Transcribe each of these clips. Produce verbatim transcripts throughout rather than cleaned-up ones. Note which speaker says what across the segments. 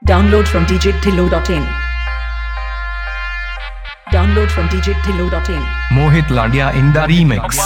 Speaker 1: Download from d j dhillo dot in. Download from d j dhillo dot in.
Speaker 2: Mohit Ladia in the remix.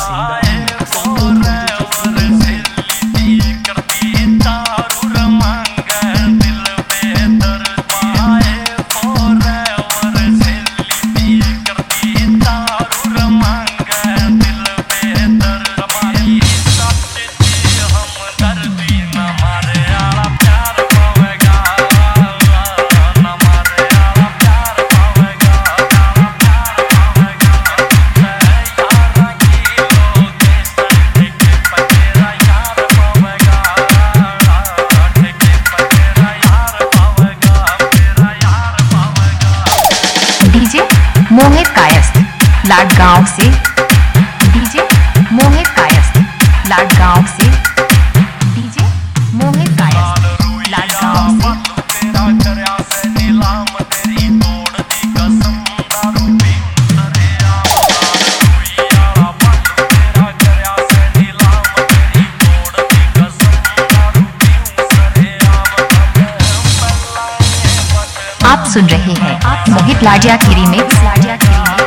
Speaker 3: DJ Mohit Kayasth Ladgaon से। DJ Mohit Kayasth Ladgaon से। DJ Mohit Kayasth Ladgaon से। आप सुन रहे हैं मोहित लाडिया की remix. Ladia की रीमिक्स।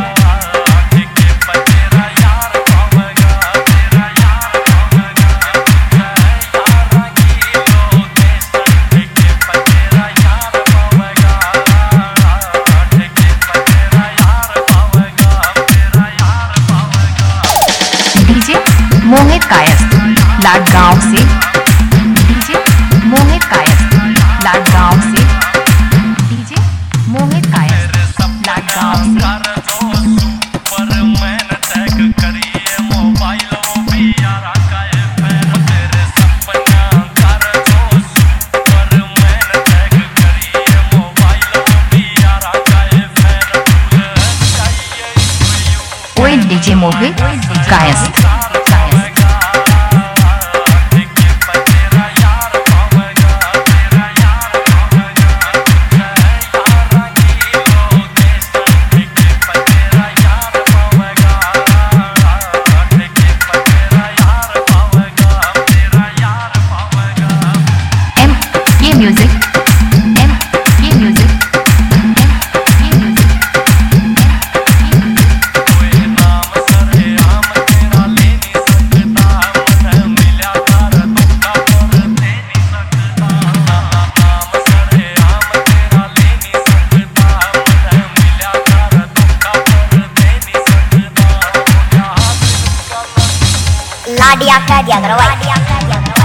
Speaker 3: डीजे मोहित कायस्थ लाडगांव से। डीजे मोहित कायस्थ लाडगांव से। डीजे मोहित कायस्थ लाडगांव से। ओए डीजे मोहित कायस्थ। म्यूजिक एम ये म्यूजिक एम ये म्यूजिक
Speaker 4: लाडिया कह दिया करो लाडिया कह दिया करो।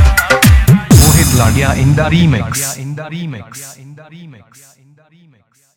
Speaker 2: Ladia in the remix. In the remix. In the remix. In the remix.